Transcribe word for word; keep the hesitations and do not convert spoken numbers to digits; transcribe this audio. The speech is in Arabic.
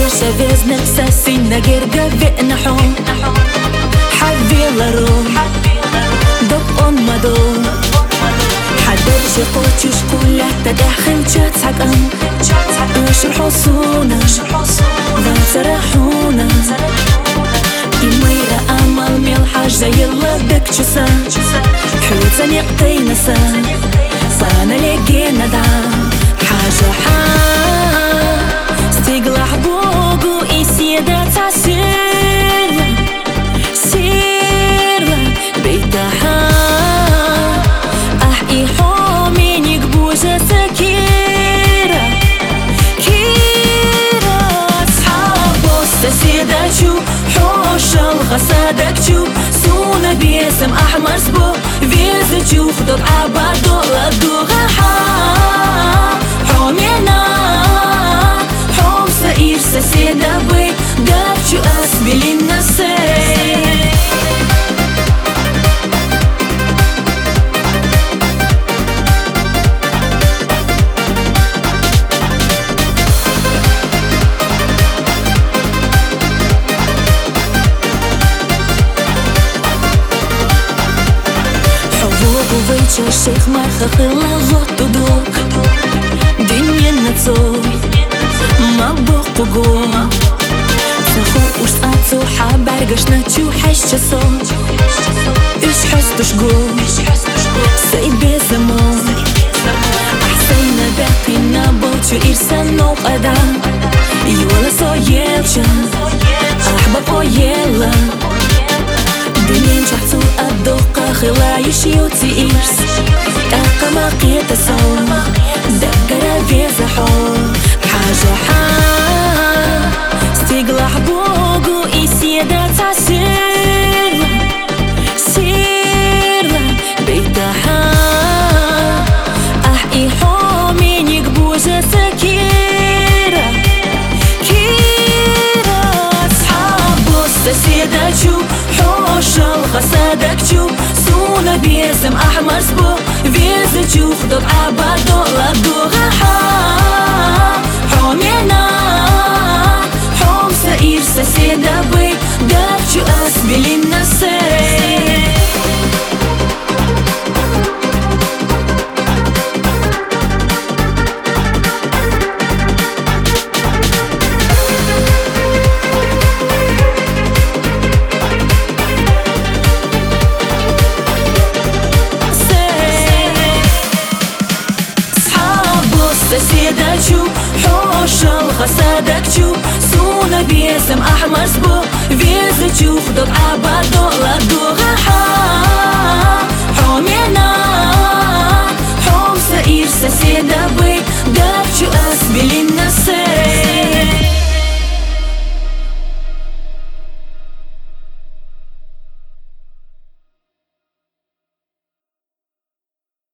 شافزنا ساسينا جرجا فينا حوم حبي لروم دق أم مدوم حدر شقوتش كلها تداخل جاتك أم وش الحصونة ذات يميرا أمل ميل حاج زي الله دك جسا حوتا نقطينا سا صانا لقينا دعم حاجة حا استقلع بوغو إسيادة تاسير سير بيتها أح إيحومين يقبوزة كيرا كيرا أصحابو استسيدة شو حوشل غسادك شو سونا بيسم أحمر سبو فيزة شو خدوك عبادو لدوغا حا حومينا حوم سئير سسيدة بي داب شو أسبلي النسي وفيتش الشيخ مرخخ الغط دوك دنيا نتصور ما بقوقو تخو وش سأتو حبرقش نتشو حش صوت إش حستش قو سيد بيزمون أحسينا باقينا بوتشو إرسان نوق أدام يولا صويلشا أحباب ويلا دنين شحتو الدوقة خلايش يوتي إيرس أقا ما قيت صوم دقرا فيزا حول حاجة حا استقلع بوغو إسيادة تاسير سير بيتها أح إيحومين يقبوزة كيرا كيرا أصحابو استسيادة شو حوشل غسادك شو سونا بيسم أحمر سبو فيزة شو خدوك عبادو لدوغا حا حومينا حوم سئير سسيدة بي داب شو أسبلي النسي سيدة شو حوشل غسادك شو سونا بيسم أحمر سبو فيزة شو خدوك عبادو لدوغا حا حومينا حوم سئير سسيدة بي داب شو أسبلي